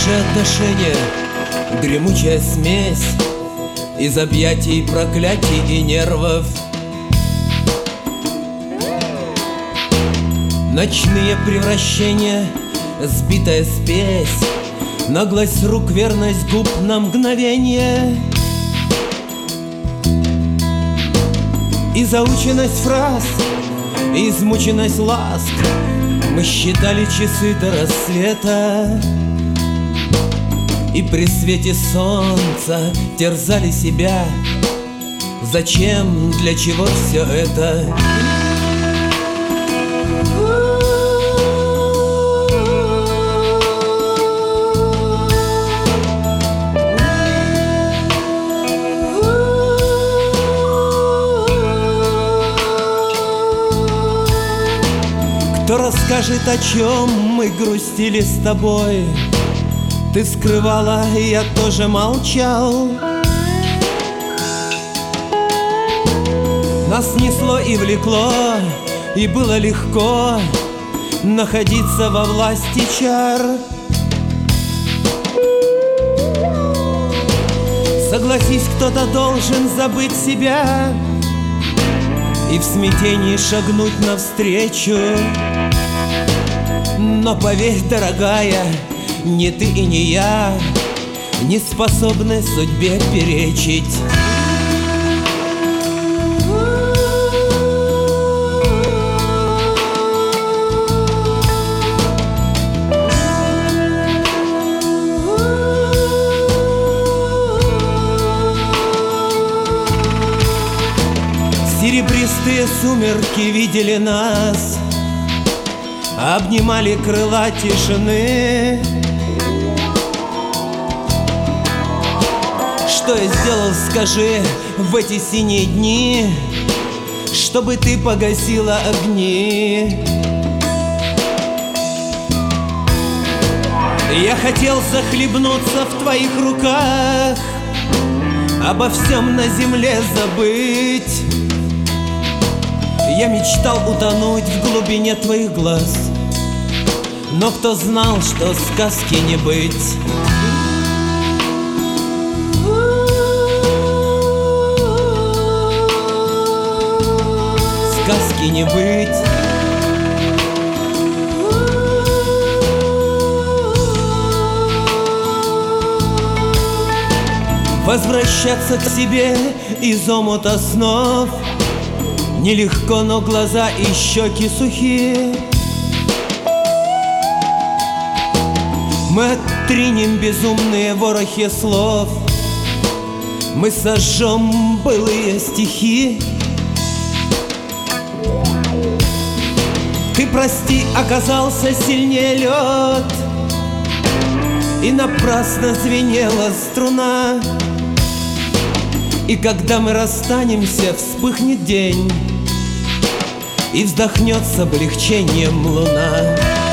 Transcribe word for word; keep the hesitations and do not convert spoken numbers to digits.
Наши отношения — гремучая смесь из объятий, проклятий и нервов. Ночные превращения, сбитая спесь, наглость рук, верность губ на мгновение и заученность фраз, и измученность ласк. Мы считали часы до рассвета и при свете солнца терзали себя. Зачем, для чего все это? Кто расскажет, о чем мы грустили с тобой? Ты скрывала, и я тоже молчал. Нас несло и влекло, и было легко находиться во власти чар. Согласись, кто-то должен забыть себя и в смятении шагнуть навстречу. Но поверь, дорогая, ни ты и не я не способны судьбе перечить. Серебристые сумерки видели нас, обнимали крыла тишины. Что я сделал, скажи, в эти синие дни, чтобы ты погасила огни? Я хотел захлебнуться в твоих руках, обо всем на земле забыть. Я мечтал утонуть в глубине твоих глаз, но кто знал, что сказки не быть? Сказки не быть. Возвращаться к себе из омута снов нелегко, но глаза и щеки сухие. Мы оттринем безумные ворохи слов, мы сожжем былые стихи. Ты, прости, оказался сильнее лед, и напрасно звенела струна. И когда мы расстанемся, вспыхнет день, и вздохнет с облегчением луна.